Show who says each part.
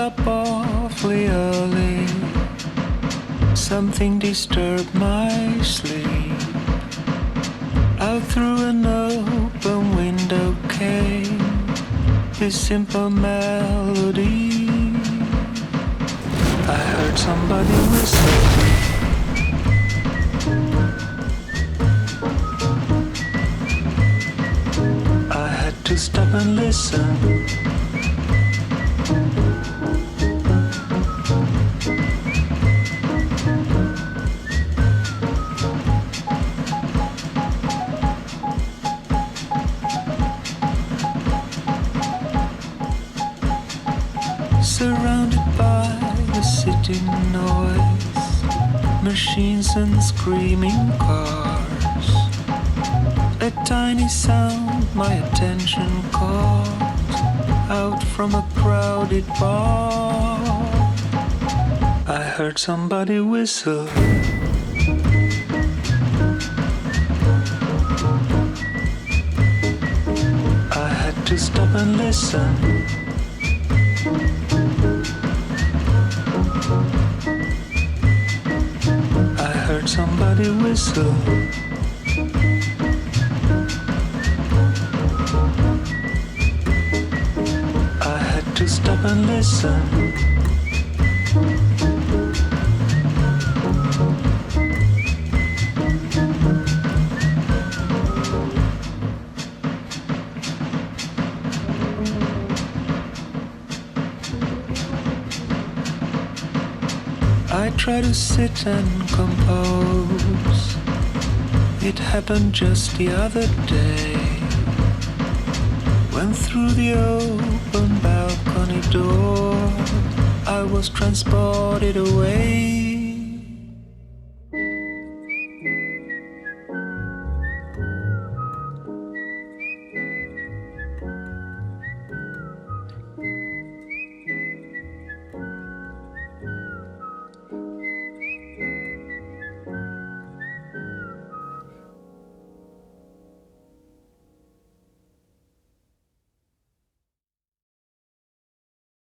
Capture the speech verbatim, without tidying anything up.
Speaker 1: up awfully early. Something disturbed my sleep. Out through an open window came this simple melody. I heard somebody whistle. I had to stop and listen. Surrounded by the city noise, machines and screaming cars, a tiny sound my attention caught out from a crowded bar. I heard somebody whistle. I had to stop and listen. I heard somebody whistle. I had to stop and listen. I try to sit and compose. It happened just the other day, when through the open balcony door I was transported away.